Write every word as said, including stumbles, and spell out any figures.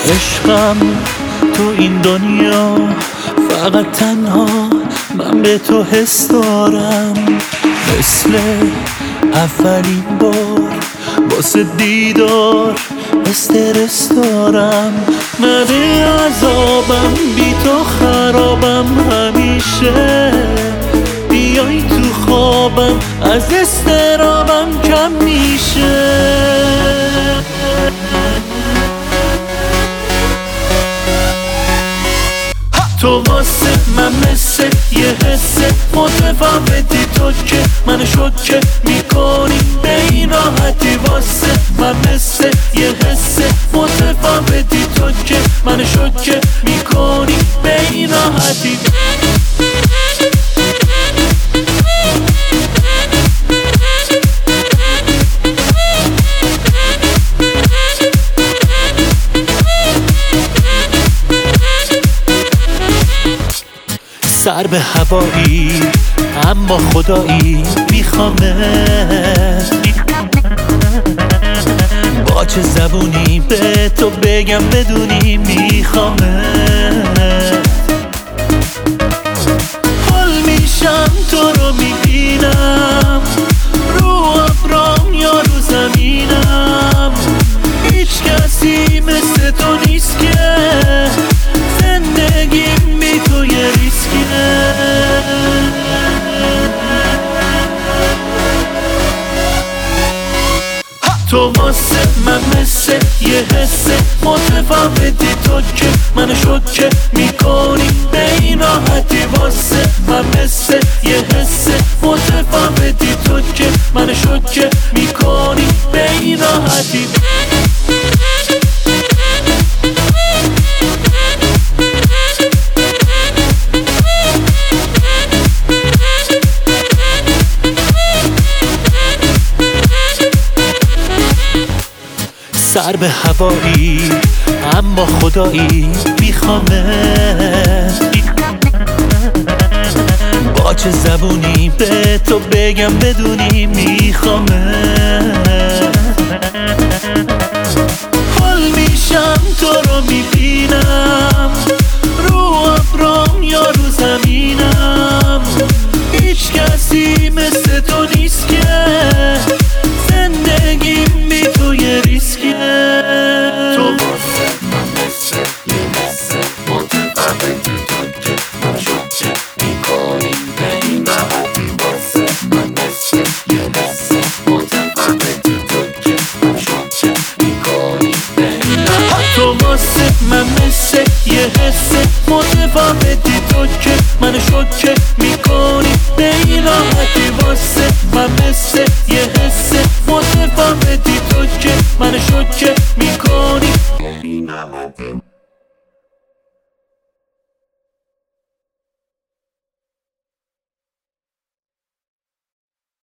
عشقم تو این دنیا فقط تنها من به تو حس دارم، مثل اولین بار واسه دیدار استرس دارم. من عذابم بی تو خرابم، همیشه بیای تو خوابم از استرابم کم میشه. تو واسه من مثل یه حسه متفاوتی، تو که من شوکه میکنی به این راحتی. واسه من مثل یه حسه متفاوتی، تو که من شوکه میکنی به این راحتی. سر به هوایی اما خدایی میخوامت، با چه زبونی به تو بگم بدونی میخوامت. حال میشم تو رو میبینم، رو ابرام یا رو زمینم. هیچ کسی مثل تو نیست که زندگیم بی تو یه ریسکیه. تو واسه من مثل یه حسه متفاوتی، تو که من شوکه میکنی به این راحتی. واسه من مثل یه حسه متفاوتی، تو که من شوکه میکنی به این راحتی. سر به هوایی اما خدایی میخوامت، با چه زبونی به تو بگم بدونی میخوامت. حال میشم تو رو میبینم، رو ابرام یا رو زمینم. هیچ کسی مثل تو نیست که زندگیم بی تو یه ریسکیه. تو واسه من مثل یه حسه متفاوتی، تو که من شوکه میکنی به این راحتی. واسه من مثل یه حسه متفاوتی، تو که من شوکه میکنی به این راحتی. تو واسه من مثل یه حسه متفاوتی، تو که من شوکه میکنی به این راحتی. واسه من مثل یه حسه متفاوتی، تو که من شوکه میکنی به این راحتی.